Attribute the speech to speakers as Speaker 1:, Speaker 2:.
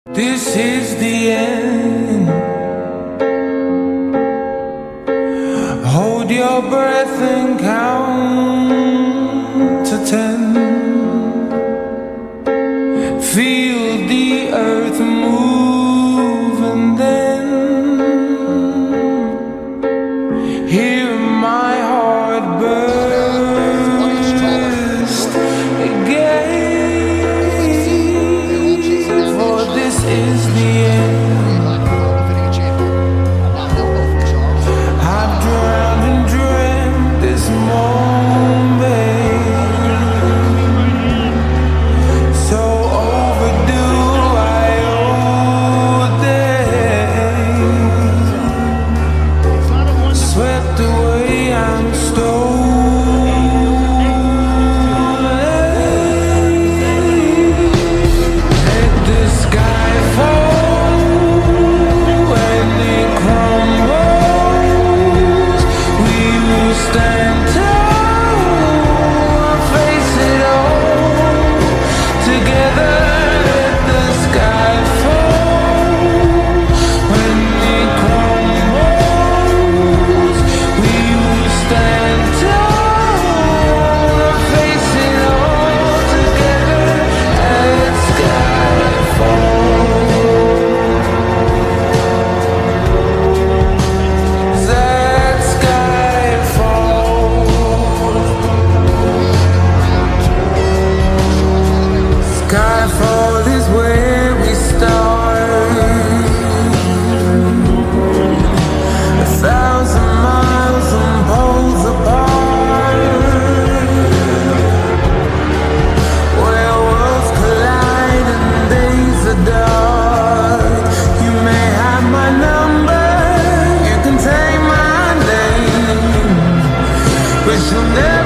Speaker 1: This is the end. Hold your breath and count to 10. Feel the earth move and then hear my heart burst again. For this is the end. I've drowned and dreamt this moment, so overdue. I owe them. Swept away, I'm stolen. Let the sky fall when it crumbles. We will stand tall, face it all together. Let the sky fall when it crumbles. We will stand tall, face it all together. Let sky fall. That sky fall. Skyfall is where we start. 1,000 miles and poles apart, where worlds collide and days are dark. You may have my number, you can take my name, but you'll never